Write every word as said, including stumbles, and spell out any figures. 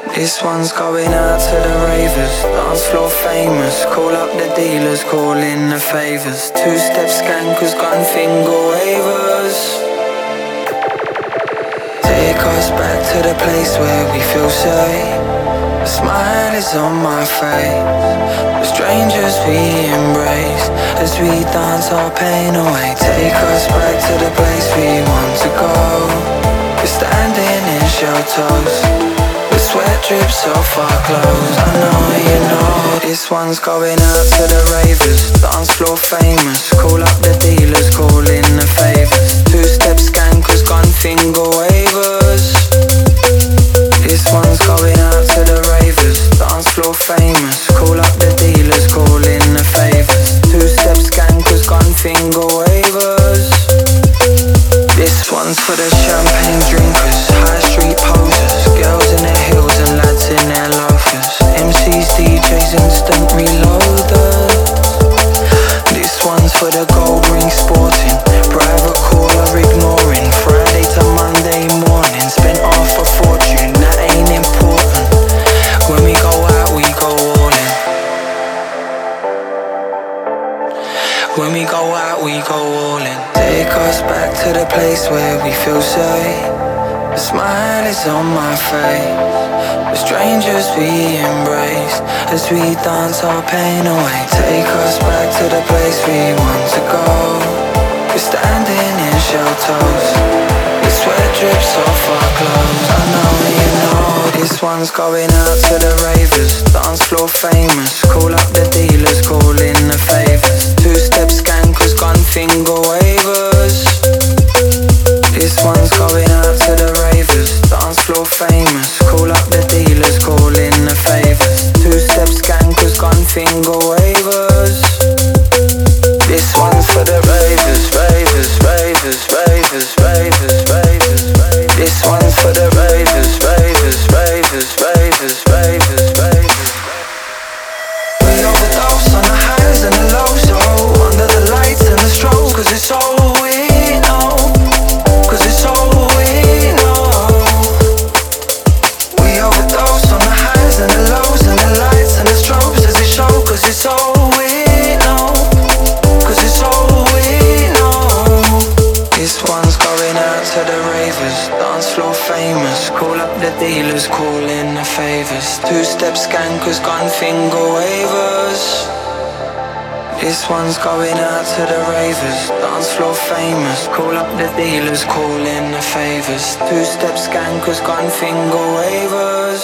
This one's going out to the ravers, dance floor famous. Call up the dealers, call in the favors. Two-step skankers, gun finger wavers. Take us back to the place where we feel safe. A smile is on my face. The strangers we embrace as we dance our pain away. Take us back to the place we want to go. We're standing in shelters. The sweat drips off our clothes. I know you know. This one's going out to the ravers, dance floor famous. Call up the dealers, call in the favors. Two-step skankers, gun finger wavers. This one's going out to the ravers, dance floor famous. Call up the dealers, call in the favors. Two-step skankers, gun finger wavers. This one's for the champagne drinkers, high street posers, girls in their heels and lads in their loafers, M Cs, D Js, instant reloaders. This one's for the gold ring sporting, private caller ignoring, Friday to Monday morning, spent half a fortune, that ain't important. When we go out, we go all in. When we go out, we go all in. Take us back to the place where we feel safe. The smile is on my face. The strangers we embrace as we dance our pain away. Take us back to the place we want to go. We're standing in shelters. The sweat drips off our clothes. I know you know. This one's going out to the ravers, dance floor famous. Call up the dealers, call in the favors. Two-step skankers, gun finger wavers. This one's going out to the ravers, dance floor famous. Call up the dealers, call in the favors. Two-step skankers, gun finger wavers. This one's for the ravers, ravers, ravers, ravers, ravers, ravers. This one's for the ravers, ravers, ravers, ravers, ravers, ravers. We overdose on the highs and the lows, oh, under the lights and the strobes, 'cause it's all we know. 'Cause it's all we know. We overdose on the highs and the lows and the lights and the strobes as it show. 'Cause it's all we know. 'Cause it's all we know. This one's going out to the ravers, dance floor famous. Call up the dealers, call in the favors. Two-step skankers, gun finger wavers. This one's going out to the ravers, dance floor famous. Call up the dealers, call in the favors. Two-step skankers, gun finger wavers.